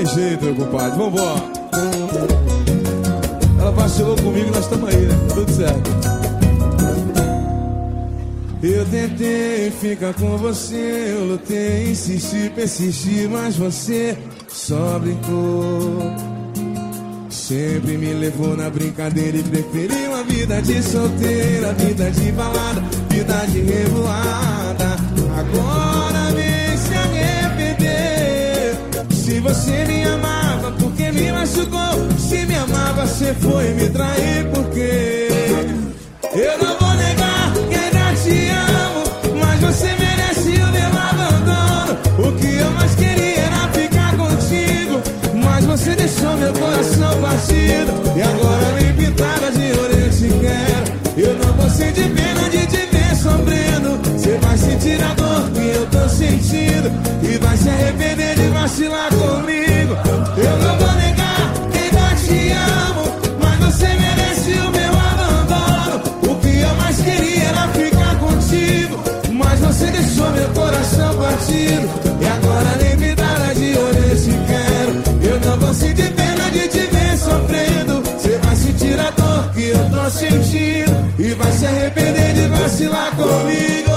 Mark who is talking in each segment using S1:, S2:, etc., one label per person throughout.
S1: tem jeito, meu compadre, vambora. Ela vacilou comigo, nós estamos aí, né? Tudo certo. Eu tentei ficar com você, eu lutei, insisti, persisti, mas você só brincou. Sempre me levou na brincadeira e preferiu a vida de solteira, vida de balada, vida de revoada. Agora vem se arrepender. Se você me amava, porque me machucou? Se me amava, você foi me trair, porque eu não vou negar que ainda te amo, mas você merece o meu abandono. O que eu mais queria era ficar contigo, mas você deixou meu coração partido. E agora nem pintada de ouro eu te quero. Eu não vou sentir pena de te ver sofrendo. Você vai sentir a dor que eu tô sentindo e vai se arrepender de vacilar comigo. Eu não vou negar que ainda te amo, mas você merece o meu abandono. O que eu mais queria era ficar contigo, mas você deixou meu coração partido. E agora nem pintada de ouro eu te quero. Eu não vou sentir pena de te ver sofrendo. Você vai sentir a dor que eu tô sentindo e vai se arrepender de vacilar comigo.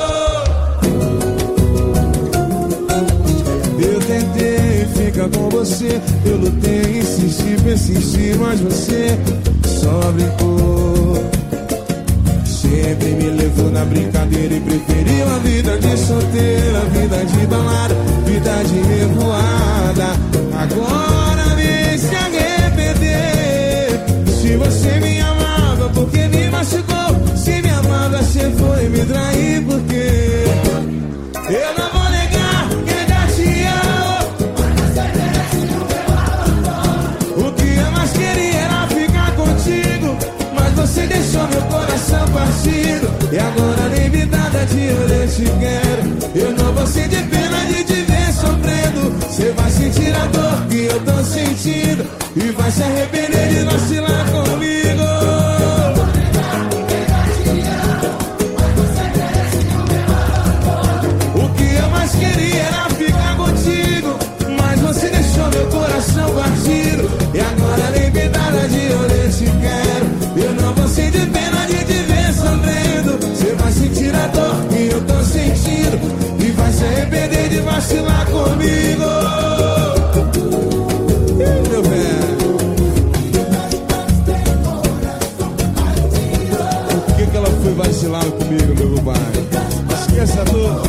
S1: Eu tentei ficar com você, eu lutei, insisti, persisti, mas você só brincou. Sempre me levou na brincadeira e preferiu a vida de solteira, a vida de balada, vida de revoada. Agora vem se arrepender. Se você me amava, porque me machucou? Se me amava, você foi me trair, porque eu não vou negar que ainda te amo, mas você merece o meu abandono. O que eu mais queria era ficar contigo, mas você deixou meu coração partido. E agora nem vidada de ouro eu te quero. Eu não vou sentir pena de te ver sofrendo. Você vai sentir a dor que eu tô sentindo e vai se arrepender de vacilar comigo. O que eu mais queria era ficar contigo, mas você deixou meu coração partido. E agora nem vidada de ouro eu te quero. Eu não vou sentir pena de te ver sofrendo. Você vai sentir a dor que eu tô sentindo e vai se arrepender de vacilar comigo. Meu velho, por que ela foi vacilar comigo, meu compadre? Esqueça a dor.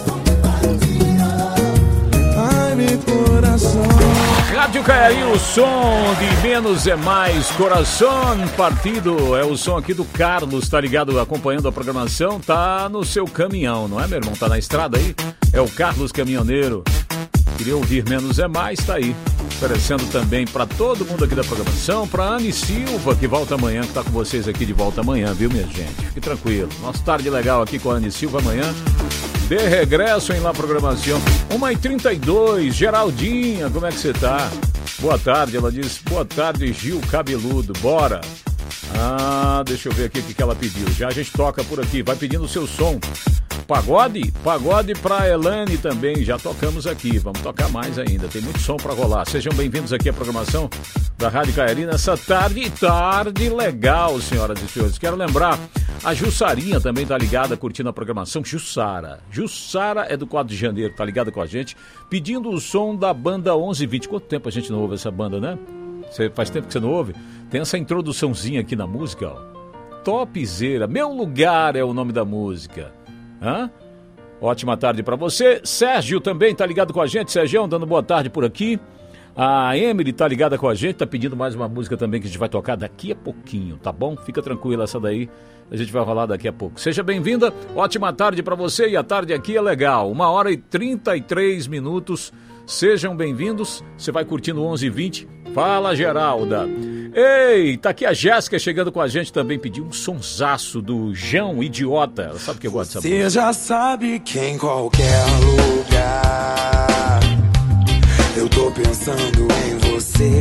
S1: Ai, meu coração.
S2: Rádio Caiarinho, o som de menos é mais, coração partido, é o som aqui do Carlos, tá ligado, acompanhando a programação, tá no seu caminhão, não é, meu irmão? Tá na estrada aí, é o Carlos Caminhoneiro, queria ouvir menos é mais, tá aí, oferecendo também pra todo mundo aqui da programação, pra Anne Silva, que volta amanhã, que tá com vocês aqui de volta amanhã, viu, minha gente? Fique tranquilo, nossa tarde legal aqui com a Anne Silva amanhã. De regresso em La Programação, 1h32, Geraldinha, como é que você tá? Boa tarde, ela diz, boa tarde, Gil Cabeludo, bora. Ah, deixa eu ver aqui o que ela pediu, já a gente toca por aqui, vai pedindo o seu som. Pagode? Pagode pra Elane também, já tocamos aqui, vamos tocar mais ainda, tem muito som pra rolar. Sejam bem-vindos aqui à programação da Rádio Caiarinho nessa tarde legal, senhoras e senhores. Quero lembrar, a Jussarinha também tá ligada, curtindo a programação. Jussara é do 4 de janeiro, tá ligada com a gente, pedindo o som da banda 1120. Quanto tempo a gente não ouve essa banda, né? Faz tempo que você não ouve? Tem essa introduçãozinha aqui na música, ó. Topzera, Meu Lugar é o nome da música. Hã? Ótima tarde pra você. Sérgio também tá ligado com a gente. Sérgio, dando boa tarde por aqui. A Emily tá ligada com a gente, tá pedindo mais uma música também que a gente vai tocar daqui a pouquinho, tá bom? Fica tranquila, essa daí a gente vai rolar daqui a pouco. Seja bem-vinda, ótima tarde pra você, e a tarde aqui é legal, 1h33, sejam bem-vindos, você vai curtindo 11h20, fala Geralda. Ei, tá aqui a Jéssica chegando com a gente também, pediu um sonsaço do João Idiota, ela sabe que eu gosto dessa música.
S3: Você já sabe que em qualquer lugar eu tô pensando em você.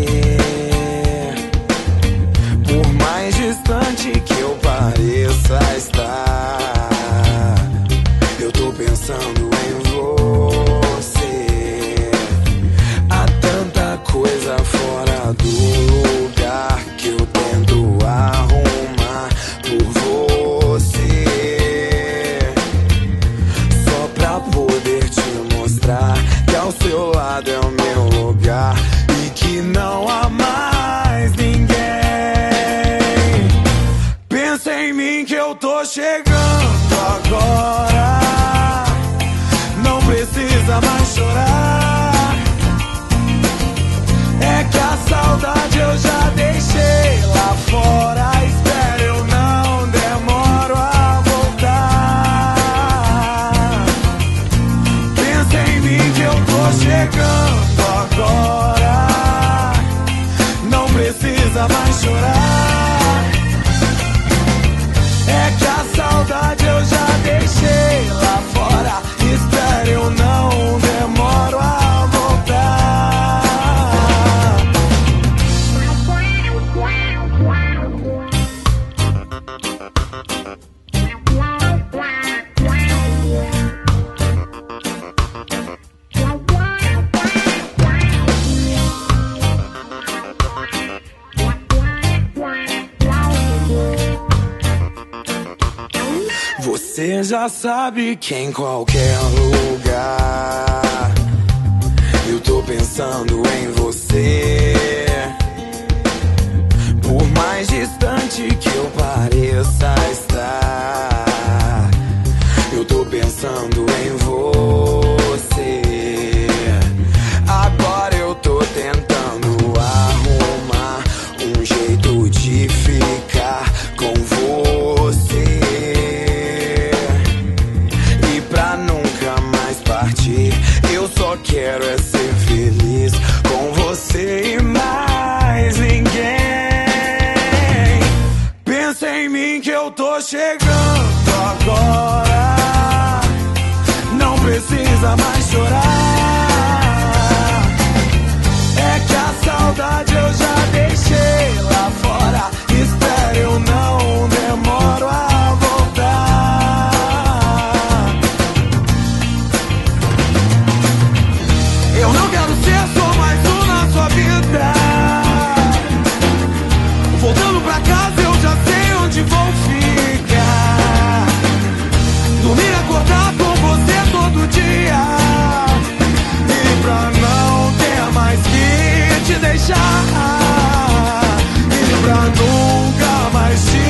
S3: Por mais distante que eu pareça estar, eu tô pensando em você. Há tanta chegando agora. Não precisa mais chorar. É que a saudade eu já deixei lá fora. Espera, eu não demoro a voltar. Pensa em mim que eu tô chegando agora. Não precisa mais chorar. É que a saudade eu já deixei lá fora. Espera, eu não demoro a voltar. Você já sabe que em qualquer lugar eu tô pensando em você. Por mais distante que eu pareça estar, eu tô pensando em você. Agora eu tô tentando arrumar um jeito de ficar com você. Eu só quero é ser feliz com você e mais ninguém. Pensa em mim que eu tô chegando agora. Não precisa mais chorar. É que a saudade eu já deixei lá fora. Espera, eu não demoro a voltar. Eu não quero ser só mais um na sua vida. Voltando pra casa eu já sei onde vou ficar. Dormir e acordar com você todo dia. E pra não ter mais que te deixar. E pra nunca mais te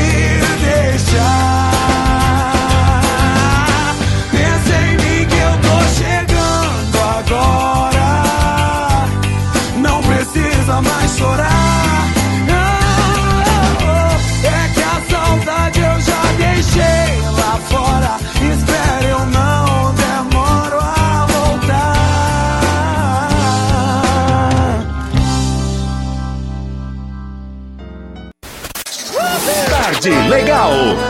S3: deixar. Pensa em mim que eu tô chegando agora. Não precisa mais chorar. É que a saudade eu já deixei lá fora. Espera, eu não demoro a voltar.
S4: Tarde Legal.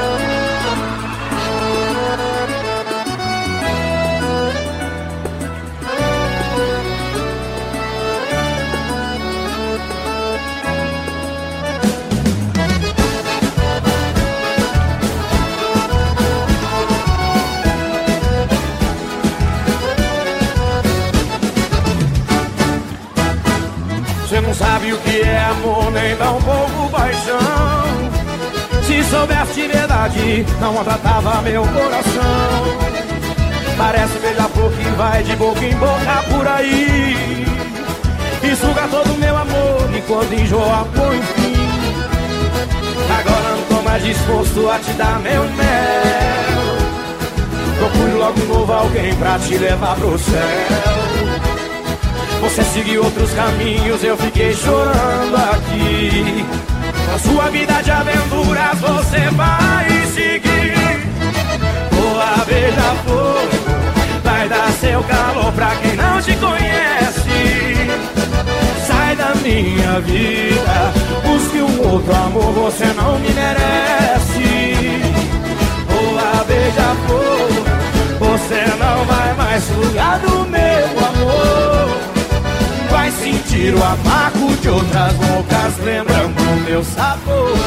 S5: Você não sabe o que é amor, nem dá um pouco paixão. Se soubesse de verdade, não maltratava meu coração. Parece beija-flor que vai de boca em boca por aí e suga todo meu amor, e quando enjoa põe fim. Agora não tô mais disposto a te dar meu mel. Procure logo um novo alguém pra te levar pro céu. Você seguiu outros caminhos, eu fiquei chorando aqui. Na sua vida de aventuras você vai seguir. Boa beija-flor, vai dar seu calor pra quem não te conhece. Sai da minha vida, busque um outro amor, você não me merece. Boa beija-flor, você não vai mais sugar do meu amor. Vai sentir o amargo de outras bocas, lembrando o meu sabor.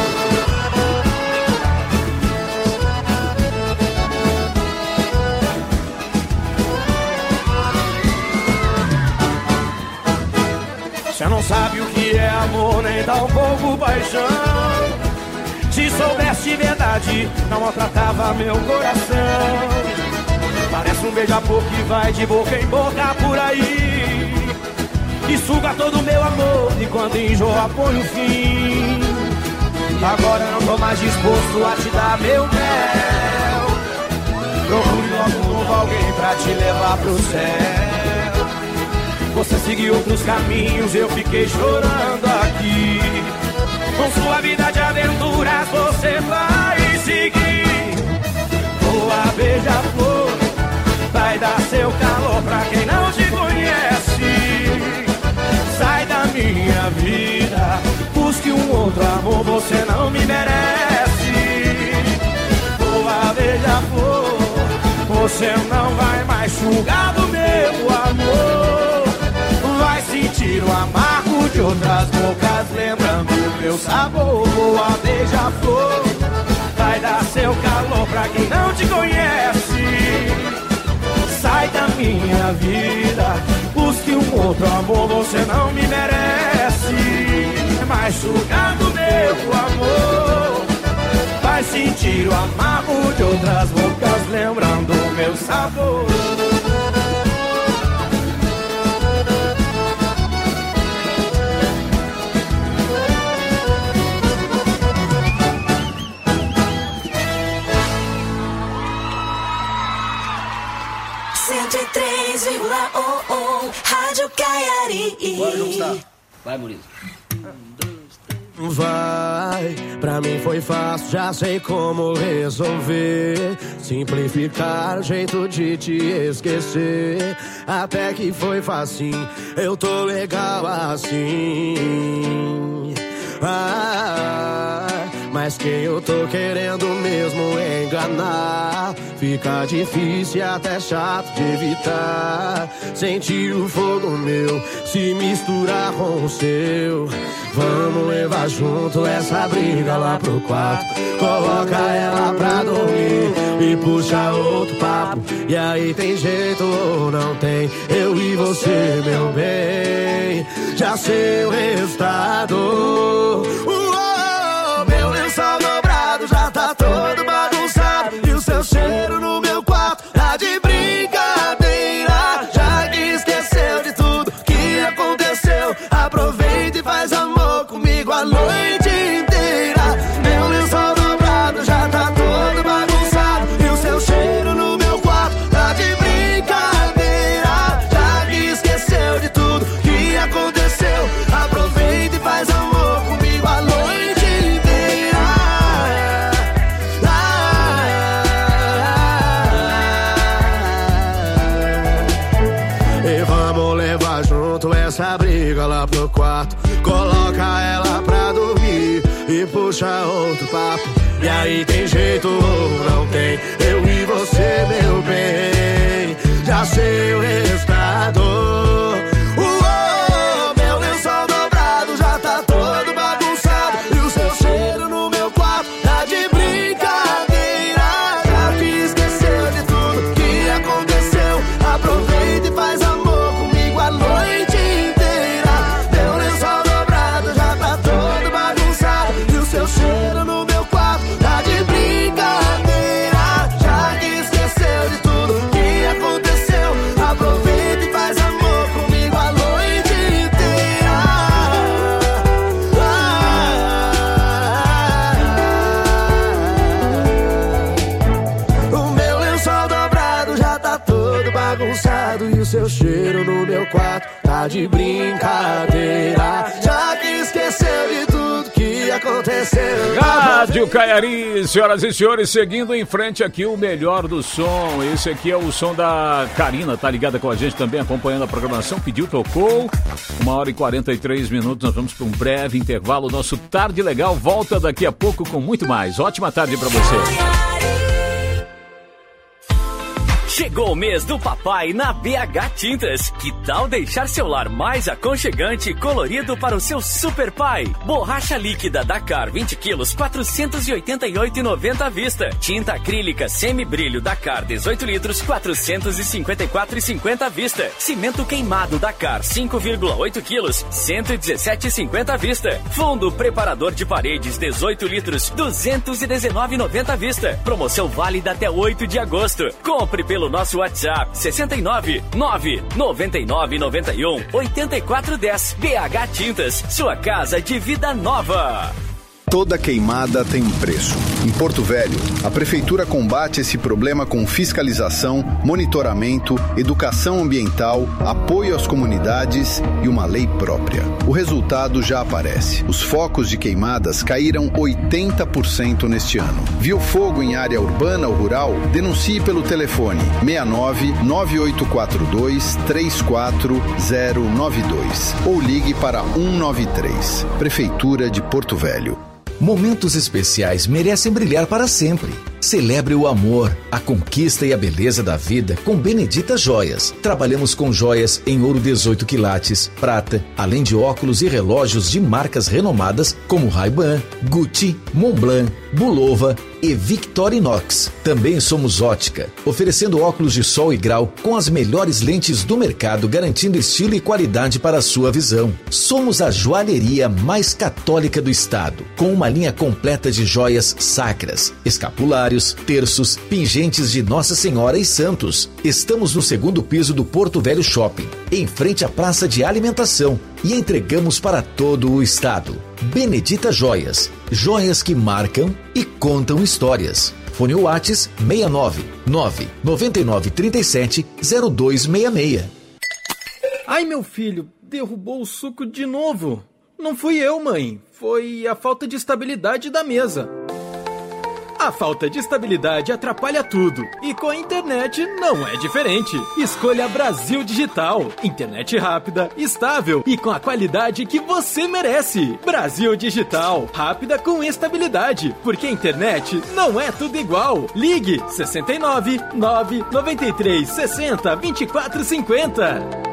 S5: Você não sabe o que é amor, nem dá um pouco paixão. Se soubesse de verdade, não maltratava meu coração. Parece um beija-flor que vai de boca em boca por aí e suga todo o meu amor, e quando enjoa põe um fim. Agora eu não tô mais disposto a te dar meu mel. Procure logo um novo alguém pra te levar pro céu. Você seguiu outros caminhos, eu fiquei chorando aqui. Com sua vida de aventuras você vai seguir. Boa beija-flor, vai dar seu calor pra quem não te conhece. Sai da minha vida, busque um outro amor, você não me merece. Boa beija-flor, você não vai mais sugar do meu amor. Vai sentir o amargo de outras bocas, lembrando o meu sabor. Boa beija-flor, vai dar seu calor pra quem não te conhece. Sai da minha vida, busque um outro amor, você não me merece. Mais sugar do meu amor, vai sentir o amargo de outras bocas, lembrando o meu sabor.
S4: Rádio Caiari.
S6: Bora, João Gustavo. Vai, Murilo.
S5: Vai, pra mim foi fácil, já sei como resolver. Simplificar o jeito de te esquecer. Até que foi facinho, eu tô legal assim. Mas quem eu tô querendo mesmo enganar, fica difícil e até chato de evitar. Sentir o fogo meu se misturar com o seu. Vamos levar junto essa briga lá pro quarto. Coloca ela pra dormir e puxa outro papo. E aí tem jeito ou não tem? Eu e você, meu bem, já sei o resultado. Meu lençol dobrado já tá todo bagunçado. E o seu cheiro no meu quarto tá de brincadeira. Já que esqueceu de tudo que aconteceu, aproveita e faz amor comigo a noite inteira. Meu lençol dobrado já tá todo bagunçado. E o seu cheiro no meu quarto tá de brincadeira. Já que esqueceu de tudo que aconteceu, aproveita e faz amor comigo a noite inteira. E vamos levar junto essa briga lá pro quarto. Coloca ela pra dormir e puxa outro papo. E aí tem jeito ou não tem? Eu e você, meu bem, já sei o resultado. Meu lençol dobrado já tá todo bagunçado. E o seu cheiro no meu quarto tá de brincadeira. Já que esqueceu de tudo que aconteceu, aproveita e faz amor comigo a noite inteira. Meu lençol dobrado já tá todo bagunçado. E o seu cheiro no meu quarto tá de brincadeira. Já que esqueceu de tudo que aconteceu, aproveita e faz amor comigo a noite inteira. O meu lençol dobrado já tá todo bagunçado. E o seu cheiro no meu quarto tá de brincadeira. Já que esqueceu de tudo que aconteceu.
S2: Rádio Caiari, senhoras e senhores, seguindo em frente aqui o melhor do som. Esse aqui é o som da Karina, tá ligada com a gente também, acompanhando a programação, pediu, tocou. 1h43, nós vamos para um breve intervalo. Nosso Tarde Legal volta daqui a pouco com muito mais. Ótima tarde para você.
S7: Chegou o mês do papai na BH Tintas. Que tal deixar seu lar mais aconchegante e colorido para o seu super pai? Borracha líquida Dakar 20 quilos, 488,90 à vista. Tinta acrílica semi-brilho Dakar 18 litros, 454,50 à vista. Cimento queimado Dakar 5,8 quilos, 117,50 à vista. Fundo preparador de paredes 18 litros, 219,90 à vista. Promoção válida até 8 de agosto. Compre pelo nosso WhatsApp 69 999 91 8410. BH Tintas, sua casa de vida nova.
S4: Toda queimada tem um preço. Em Porto Velho, a Prefeitura combate esse problema com fiscalização, monitoramento, educação ambiental, apoio às comunidades e uma lei própria. O resultado já aparece. Os focos de queimadas caíram 80% neste ano. Viu fogo em área urbana ou rural? Denuncie pelo telefone 69-9842-34092 ou ligue para 193. Prefeitura de Porto Velho.
S8: Momentos especiais merecem brilhar para sempre. Celebre o amor, a conquista e a beleza da vida com Benedita Joias. Trabalhamos com joias em ouro 18 quilates, prata, além de óculos e relógios de marcas renomadas como Ray-Ban, Gucci, Montblanc, Bulova e Victorinox. Também somos ótica, oferecendo óculos de sol e grau com as melhores lentes do mercado, garantindo estilo e qualidade para a sua visão. Somos a joalheria mais católica do estado, com uma linha completa de joias sacras, escapulários, terços, pingentes de Nossa Senhora e santos. Estamos no 2º piso do Porto Velho Shopping, em frente à praça de alimentação, e entregamos para todo o estado. Benedita Joias, joias que marcam e contam histórias. Fone Whats 69 999 37 0266.
S9: Ai, meu filho, derrubou o suco de novo. Não fui eu, mãe. Foi a falta de estabilidade da mesa. A falta de estabilidade atrapalha tudo. E com a internet não é diferente. Escolha Brasil Digital. Internet rápida, estável e com a qualidade que você merece. Brasil Digital. Rápida com estabilidade. Porque a internet não é tudo igual. Ligue 69 993 60 24 50.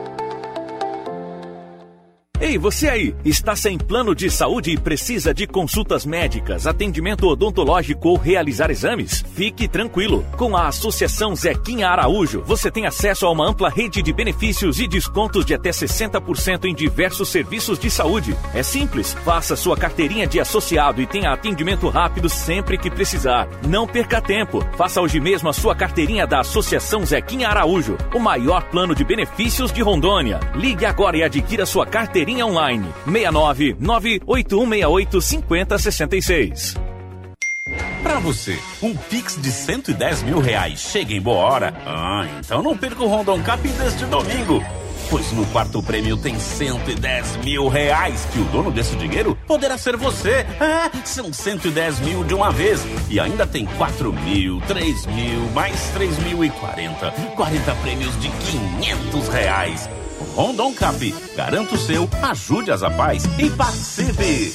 S7: Ei, você aí, está sem plano de saúde e precisa de consultas médicas, atendimento odontológico ou realizar exames? Fique tranquilo. Com a Associação Zequinha Araújo, você tem acesso a uma ampla rede de benefícios e descontos de até 60% em diversos serviços de saúde. É simples, faça sua carteirinha de associado e tenha atendimento rápido sempre que precisar. Não perca tempo, faça hoje mesmo a sua carteirinha da Associação Zequinha Araújo, o maior plano de benefícios de Rondônia. Ligue agora e adquira sua carteirinha online. 69 98168 5066.
S10: Pra você, um Pix de R$110 mil chega em boa hora? Então não perca o Rondon Cap deste domingo. Pois no quarto prêmio tem R$110 mil, que o dono desse dinheiro poderá ser você. São 110 mil de uma vez. E ainda tem 4 mil, 3 mil, mais 3 mil e 40. 40 prêmios de R$500. Rondon Cap, garanta o seu, ajude as Apaz e participe!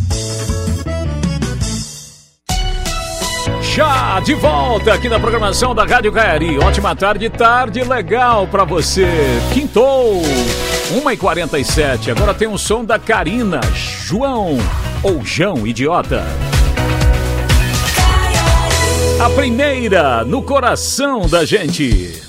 S2: Já de volta aqui na programação da Rádio Caiari. Ótima tarde legal pra você. Quintou, 1h47. Agora tem um som da Karina, João ou João Idiota. A primeira no coração da gente.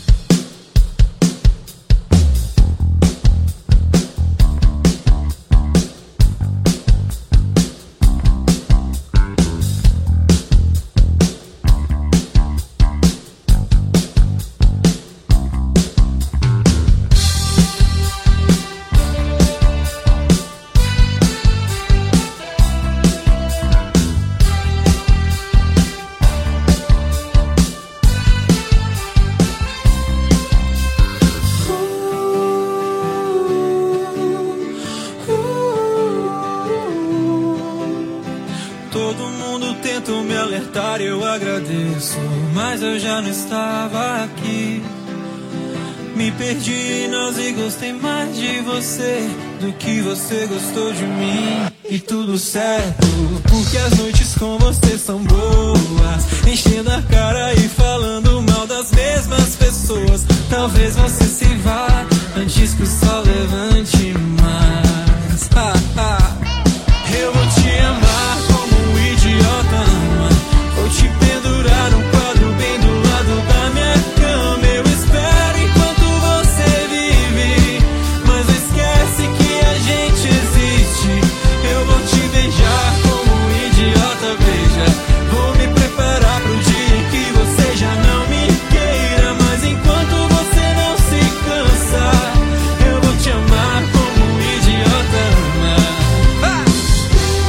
S3: Mas eu já não estava aqui. Me perdi em nós e gostei mais de você do que você gostou de mim. E tudo certo, porque as noites com você são boas, enchendo a cara e falando mal das mesmas pessoas. Talvez você se vá antes que o sol levante mais. Eu vou te amar como um idiota ama. Vou te pendurar num quadro bem do lado da minha cama. Eu espero enquanto você vive, mas não esquece que a gente existe. Eu vou te beijar como um idiota, beija. Vou me preparar pro dia em que você já não me queira, mas enquanto você não se cansa, eu vou te amar como um idiota ama.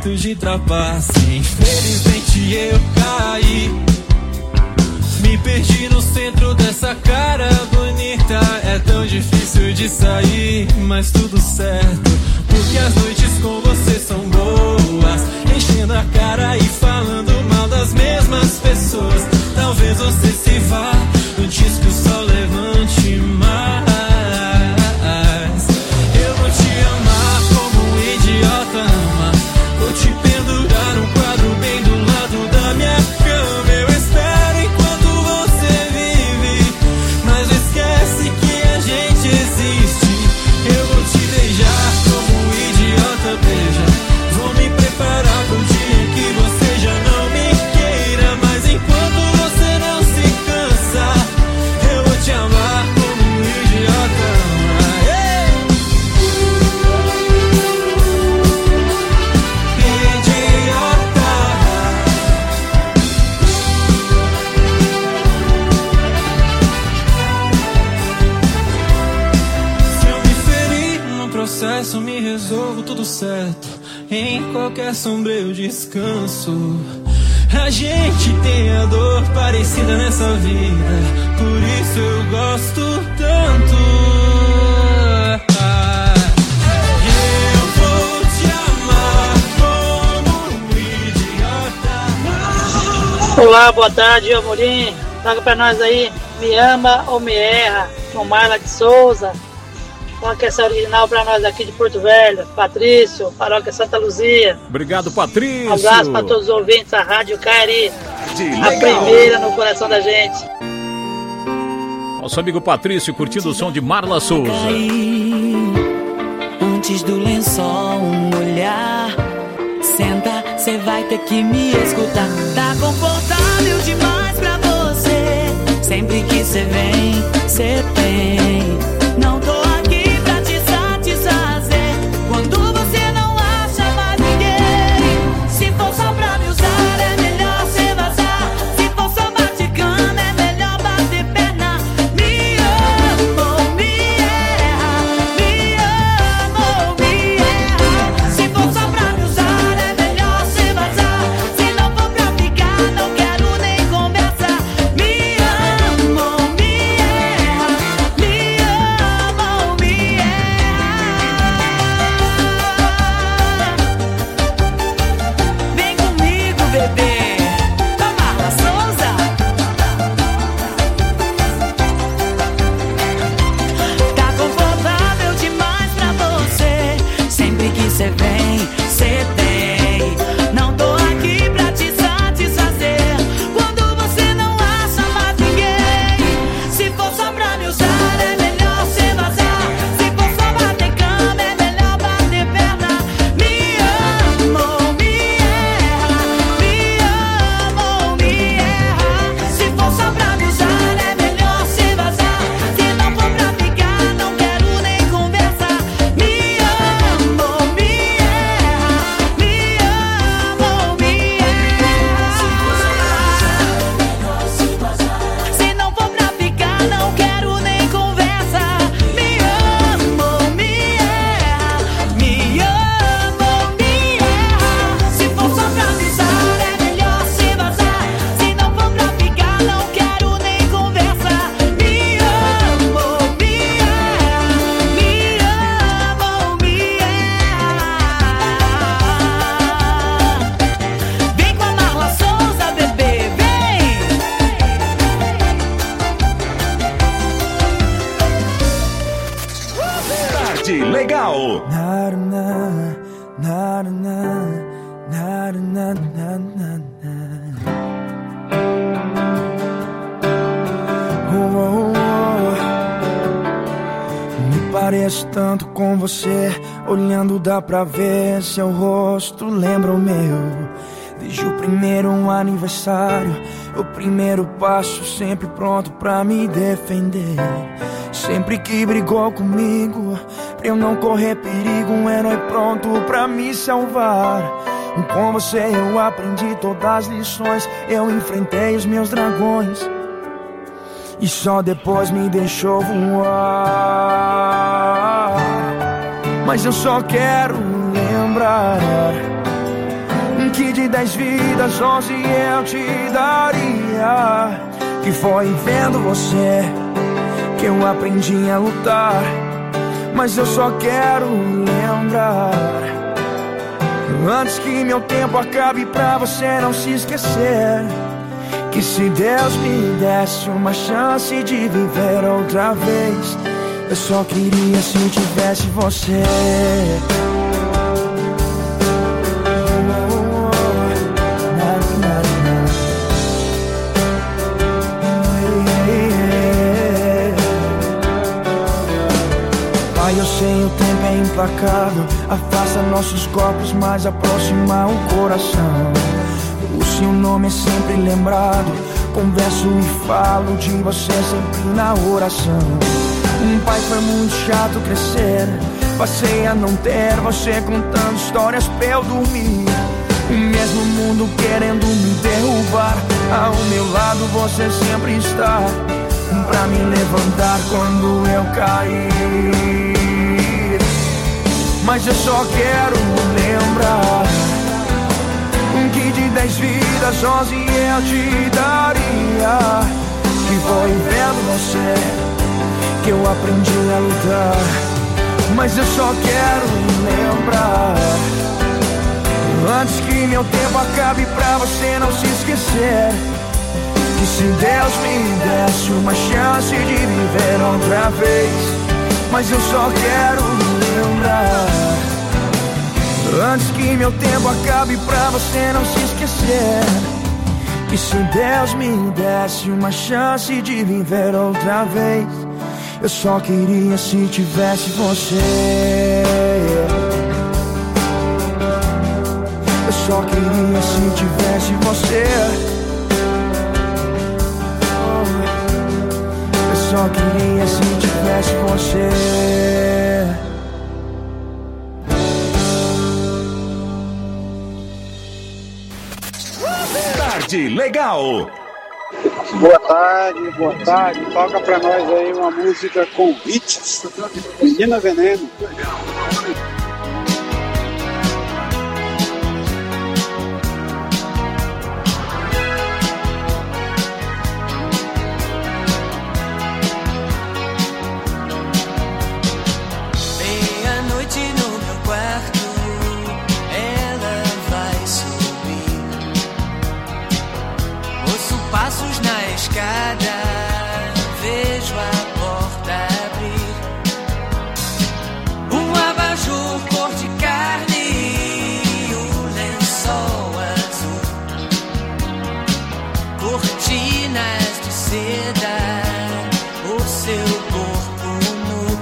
S3: jeito de trapaça. Infelizmente eu caí, me perdi no centro dessa cara bonita. É tão difícil de sair, mas tudo certo, porque as noites com você são boas. Enchendo a cara e falando mal das mesmas pessoas. Talvez você se vá antes que o sol levante mais. Eu vou te amar como um idiota ama. Vou te pendurar um quadro bem do lado da minha cama. Eu espero enquanto você vive, mas não esquece que a gente existe. Eu vou te beijar como um idiota beija. Vou me preparar pro dia que você já não me queira. Mas enquanto você não se cansa, eu vou te amar como um idiota ama. Idiota. Se eu me ferir num processo, me resolvo tudo certo. Em qualquer sombra eu descanso. A gente tem a dor parecida nessa vida, por isso eu gosto tanto. Eu vou te amar como um idiota.
S11: Olá, boa tarde, Amorim. Traga pra nós aí, Me Ama ou Me Erra, com Marla de Souza. Coloca essa original pra nós aqui de Porto Velho. Patrício, Paróquia Santa Luzia.
S2: Obrigado, Patrício.
S11: Um abraço pra todos os ouvintes da Rádio Cari, a primeira no coração da gente.
S2: Nosso amigo Patrício curtindo o som de Marla Souza.
S12: Antes do lençol, um olhar. Senta, cê vai ter que me escutar. Tá confortável demais pra você. Sempre que cê vem, cê tem. Não tô aqui pra te satisfazer. Quando você não acha mais ninguém. Se for só pra me usar, é melhor cê vazar. Se for só bate-cama, é melhor bater perna. Me ama ou me erra. Me ama ou me erra. Se for só pra me usar, é melhor cê vazar. Se não for pra ficar, não quero nem conversa. Me ama ou me erra. Me ama ou me erra. Vem comigo, bebê. Marla Souza. Tá confortável demais pra você. Sempre que cê vem, cê tem. Não tô aqui pra te satisfazer. Quando você não acha mais ninguém. Se for só pra me usar, é melhor cê vazar. Se for só bater cama, é melhor bater perna. Me ama ou me erra. Me ama ou me erra. Se for só pra me usar, é melhor cê vazar. Se não for pra ficar, não quero nem conversa. Me ama ou me erra. Me ama ou me erra. Se não for pra ficar, não quero nem conversa. Me ama ou me erra. Me ama ou me erra. Se for só pra me usar, é melhor se vazar. Se não for pra ficar, não quero nem conversa. Me ama ou me erra. Me ama ou me erra. Vem com a Marla Souza, bebê, vem.
S10: Tarde Legal.
S3: Me pareço tanto com você. Olhando dá pra ver seu rosto lembra o meu. Desde o primeiro aniversário, o primeiro passo, sempre pronto pra me defender. Sempre que brigou comigo, pra eu não correr perigo, um herói pronto pra me salvar. Com você eu aprendi todas as lições, eu enfrentei os meus dragões e só depois me deixou voar. Mas eu só quero lembrar de 10 vidas, 11 eu te daria. Que foi vendo você que eu aprendi a lutar. Mas eu só quero lembrar, antes que meu tempo acabe, pra você não se esquecer, que se Deus me desse uma chance de viver outra vez, eu só queria se tivesse você. Eu sei, o tempo é implacável, afasta nossos corpos, mas aproxima o coração. O seu nome é sempre lembrado, converso e falo de você sempre na oração. Um pai foi muito chato crescer, passei a não ter você contando histórias pra eu dormir. O mesmo mundo querendo me derrubar, ao meu lado você sempre está, pra me levantar quando eu cair. Mas eu só quero lembrar que de 10 vidas, 11 eu te daria. Que foi vendo você que eu aprendi a lutar. Mas eu só quero lembrar, antes que meu tempo acabe, pra você não se esquecer, que se Deus me desse uma chance de viver outra vez. Mas eu só quero lembrar, antes que meu tempo acabe, pra você não se esquecer, que se Deus me desse uma chance de viver outra vez, eu só queria se tivesse você. Eu só queria se tivesse você. Eu só queria se tivesse você.
S13: Tarde Legal.
S14: Boa tarde. Toca pra nós aí uma música com hits. Menina Veneno.
S12: Meia-noite no meu quarto, ela vai subir. Ouço passos na escada, vejo a porta abrir. Um abajur cor de carne e o lençol azul. Cortinas de seda, o seu corpo nu.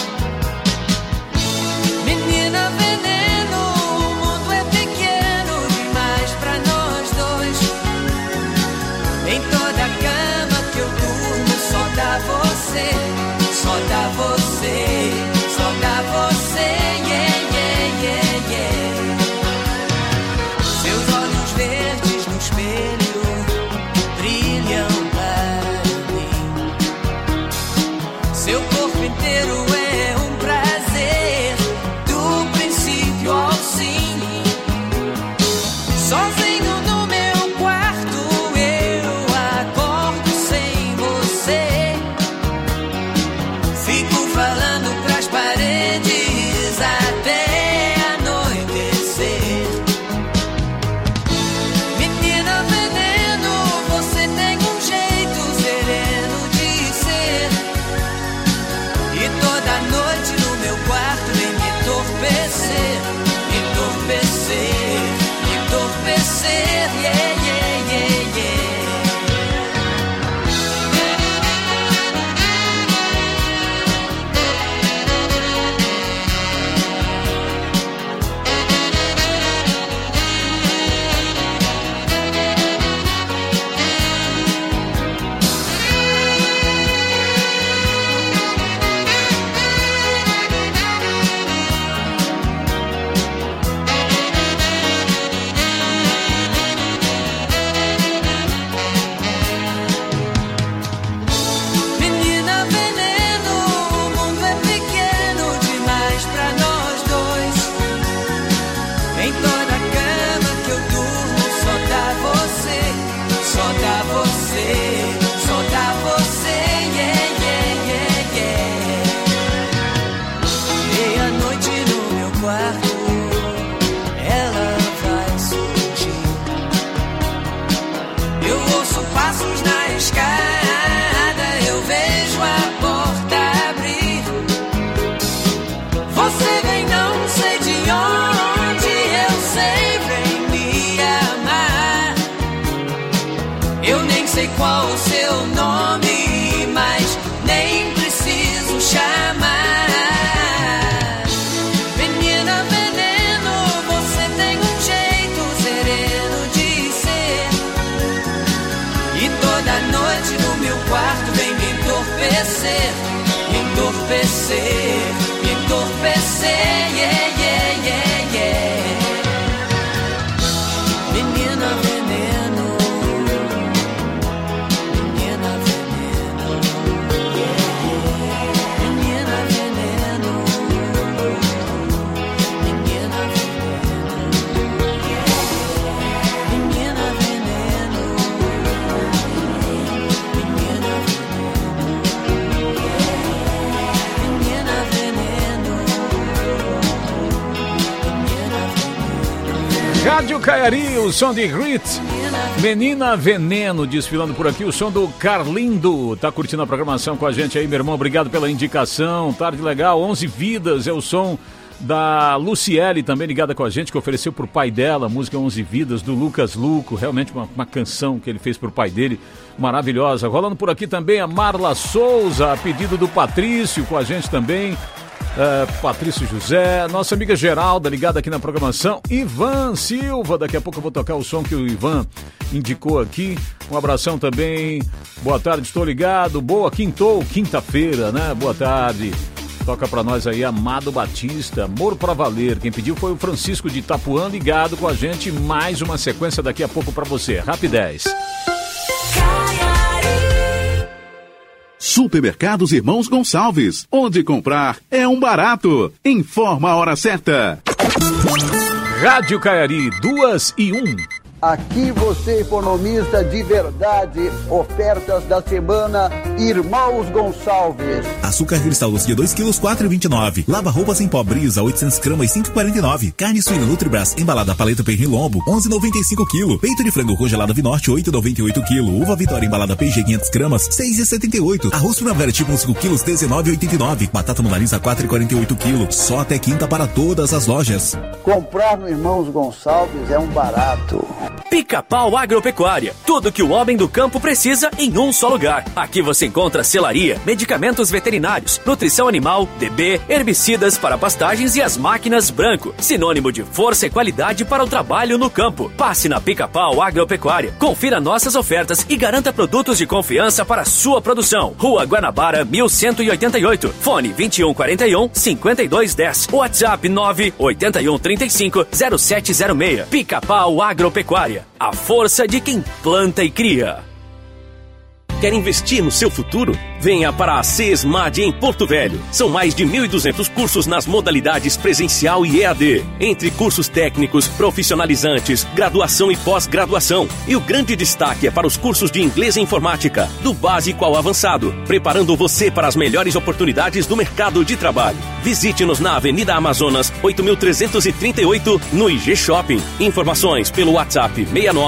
S12: Menina veneno, o mundo é pequeno demais pra nós dois. Em toda cama que eu durmo só dá você, só dá você, só dá você, yeah, yeah, yeah, yeah. Seus olhos verdes no espelho brilham para mim. Seu corpo inteiro é um prazer, do princípio ao fim. Sozinho no meu quarto eu acordo sem você. Fico falando pras paredes até anoitecer. Menina veneno, você tem um jeito sereno de ser. E toda noite no meu quarto vem me entorpecer, entorpecer, entorpecer, yeah, yeah, yeah, yeah. qual o seu nome, mas nem preciso chamar. Menina veneno, você tem um jeito sereno de ser, e toda noite no meu quarto vem me entorpecer, me entorpecer, me entorpecer, yeah, yeah, yeah, yeah. Menina veneno, menina veneno, yeah, yeah. Menina veneno, menina veneno, yeah, yeah. Menina veneno, menina
S2: Rádio Caiari, o som de Grit, Menina Veneno, desfilando por aqui, o som do Carlindo, tá curtindo a programação com a gente aí, meu irmão, obrigado pela indicação, tarde legal, 11 Vidas, é o som da Luciele, também ligada com a gente, que ofereceu pro pai dela, a música 11 Vidas, do Lucas Luco, realmente uma canção que ele fez pro pai dele, maravilhosa. Rolando por aqui também a Marla Souza, a pedido do Patrício, com a gente também, Patrício José, nossa amiga Geralda, ligada aqui na programação, Ivan Silva, daqui a pouco eu vou tocar o som que o Ivan indicou aqui, um abração também, boa tarde, estou ligado, boa quinta-feira, né, boa tarde, toca pra nós aí, Amado Batista, Amor pra Valer, quem pediu foi o Francisco de Itapuã, ligado com a gente, mais uma sequência daqui a pouco pra você, Rapidez.
S13: Supermercados Irmãos Gonçalves, onde comprar é um barato. Informa a hora certa.
S2: Rádio Caiari, 2:01.
S15: Aqui você economiza de verdade. Ofertas da semana Irmãos Gonçalves.
S16: Açúcar cristal doce de 2 kg, 4,29. Lava roupas em pó Brisa, 800 gramas, 5,49. Carne suína Nutribras, embalada paleta pernil lombo, 11,95 kg. Peito de frango congelado Vinorte, 8,98 kg. Uva Vitória embalada PG, 500 gramas, 6,78. Arroz primavera tipo 5 kg, 19,89. Batata monalisa, 4,48 kg. Só até quinta para todas as lojas.
S15: Comprar no Irmãos Gonçalves é um barato.
S7: Pica-Pau Agropecuária. Tudo que o homem do campo precisa em um só lugar. Aqui você encontra selaria, medicamentos veterinários, nutrição animal, DB, herbicidas para pastagens e as máquinas branco. Sinônimo de força e qualidade para o trabalho no campo. Passe na Pica-Pau Agropecuária. Confira nossas ofertas e garanta produtos de confiança para a sua produção. Rua Guanabara, 1188. Fone 2141-5210. WhatsApp 98135-0706. Pica-Pau Agropecuária. A força de quem planta e cria.
S17: Quer investir no seu futuro? Venha para a CESMAD em Porto Velho. São mais de 1.200 cursos nas modalidades presencial e EAD. Entre cursos técnicos, profissionalizantes, graduação e pós-graduação. E o grande destaque é para os cursos de inglês e informática, do básico ao avançado, preparando você para as melhores oportunidades do mercado de trabalho. Visite-nos na Avenida Amazonas, 8.338, no IG Shopping. Informações pelo WhatsApp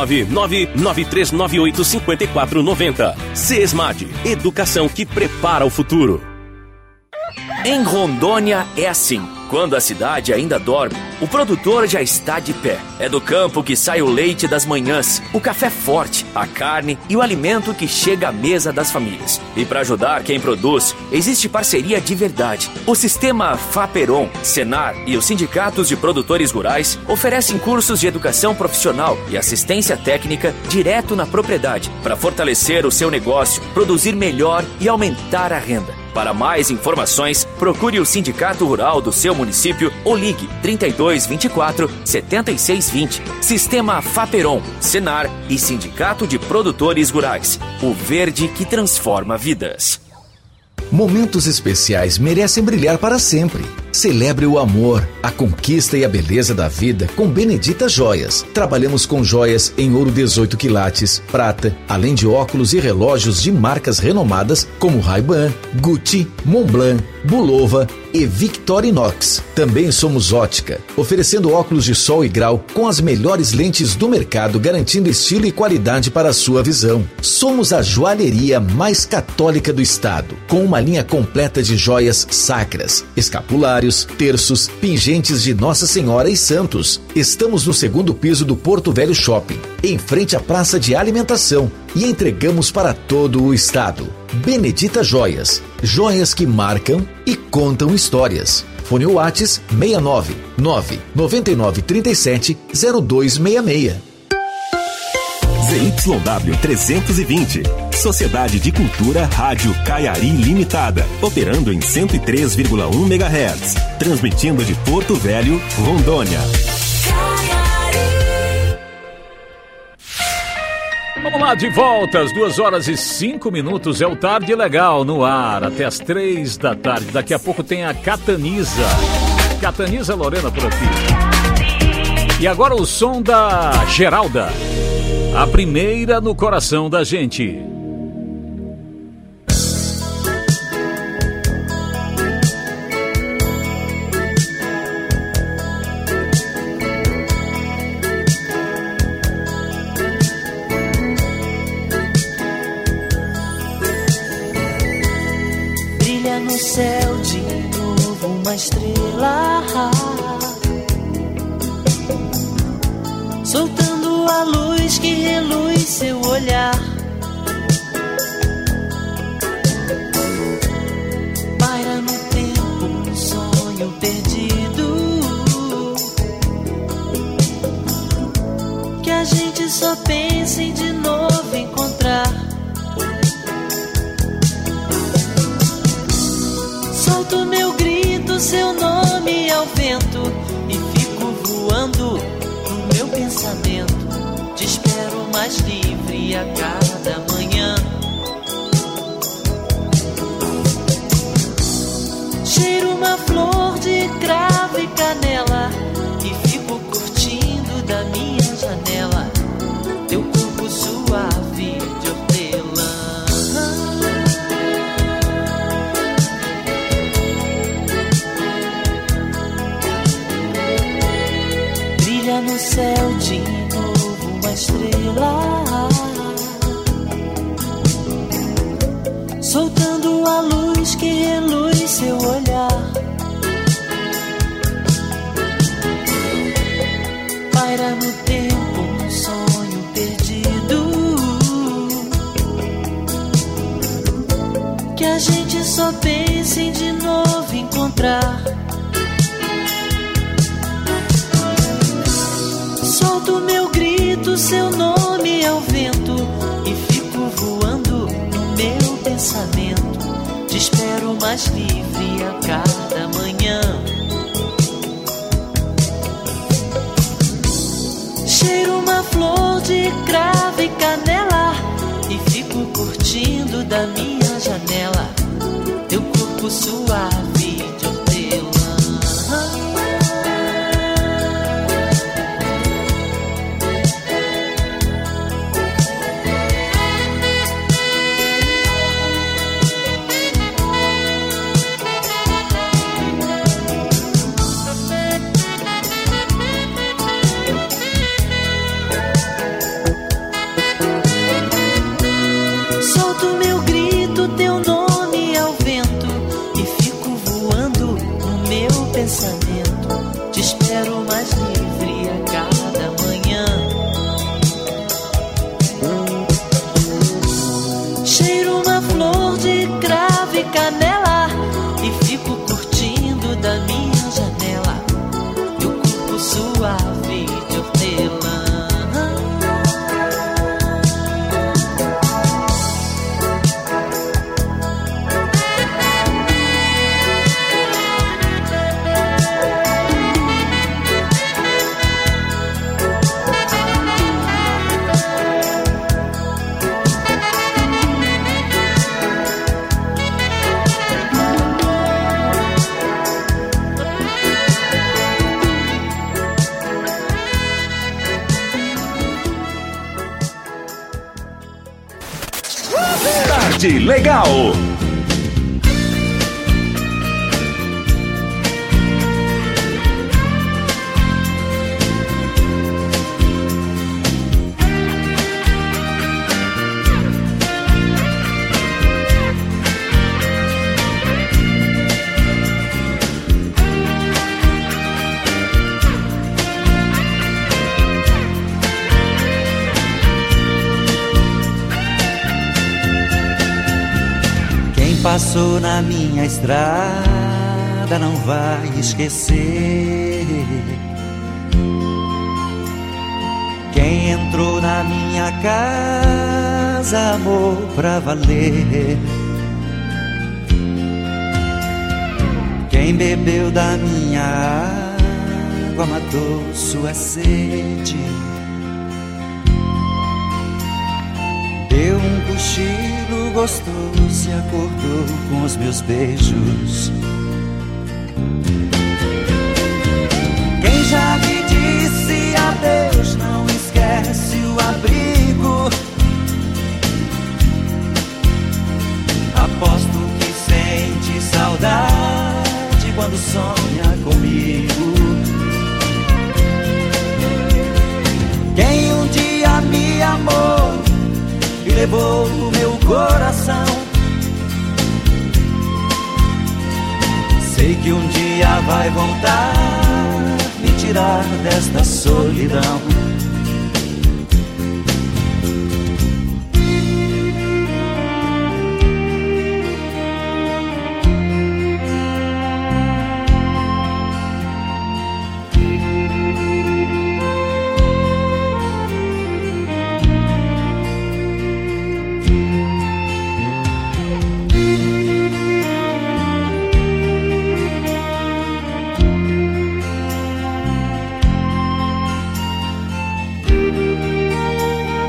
S17: 69993985490. CESMAD, educação que prepara o futuro.
S7: Em Rondônia é assim. Quando a cidade ainda dorme, o produtor já está de pé. É do campo que sai o leite das manhãs, o café forte, a carne e o alimento que chega à mesa das famílias. E para ajudar quem produz, existe parceria de verdade. O sistema Faperon, Senar e os sindicatos de produtores rurais oferecem cursos de educação profissional e assistência técnica direto na propriedade para fortalecer o seu negócio, produzir melhor e aumentar a renda. Para mais informações, procure o Sindicato Rural do seu município ou ligue 3224 7620. Sistema Faperon, Senar e Sindicato de Produtores Rurais. O verde que transforma vidas.
S8: Momentos especiais merecem brilhar para sempre. Celebre o amor, a conquista e a beleza da vida com Benedita Joias. Trabalhamos com joias em ouro 18 quilates, prata, além de óculos e relógios de marcas renomadas como Ray-Ban, Gucci, Montblanc, Bulova e Victorinox. Também somos ótica, oferecendo óculos de sol e grau com as melhores lentes do mercado, garantindo estilo e qualidade para a sua visão. Somos a joalheria mais católica do estado, com uma linha completa de joias sacras, escapulários, terços, pingentes de Nossa Senhora e santos. Estamos no 2º piso do Porto Velho Shopping, em frente à praça de alimentação, e entregamos para todo o estado. Benedita Joias. Joias que marcam e contam histórias. Fone Whats 69 999 37 0266.
S18: ZYW 320. Sociedade de Cultura Rádio Caiari Limitada. Operando em 103,1 MHz. Transmitindo de Porto Velho, Rondônia.
S2: Vamos lá, de volta, às 2h05 é o Tarde Legal no ar, até às 3 da tarde. Daqui a pouco tem a Cataniza Lorena por aqui. E agora o som da Geralda, a primeira no coração da gente.
S12: No céu de novo uma estrela, soltando a luz que reluz seu olhar. Paira no tempo um sonho perdido, que a gente só pensa em de novo encontrar. Solto meu grito, seu nome ao vento, e fico voando no meu pensamento. Te espero mais livre a cada manhã. Cheiro uma flor de cravo e canela, e fico curtindo da minha janela teu corpo suave de hortelã. No céu de novo uma estrela, soltando a luz que reluz seu olhar. Paira no tempo um sonho perdido, que a gente só pensa em de novo encontrar. Solto meu grito, seu nome ao vento, e fico voando no meu pensamento. Te espero mais livre a cada manhã. Cheiro uma flor de cravo e canela, e fico curtindo da minha janela teu corpo suave de hortelã. Te espero mais livre a cada manhã. Cheiro uma flor de cravo e canela, e fico curtindo da minha janela teu corpo suave de hortelã.
S18: Tarde Legal.
S12: passou na minha estrada não vai esquecer. Quem entrou na minha casa amou pra valer. Quem bebeu da minha água matou sua sede. Deu um cochilo gostoso e acordou com os meus beijos. Quem já me disse adeus não esquece o abrigo. Aposto que sente saudade quando sonha comigo. Quem um dia me amou e levou o meu coração, sei que um dia vai voltar me tirar desta solidão.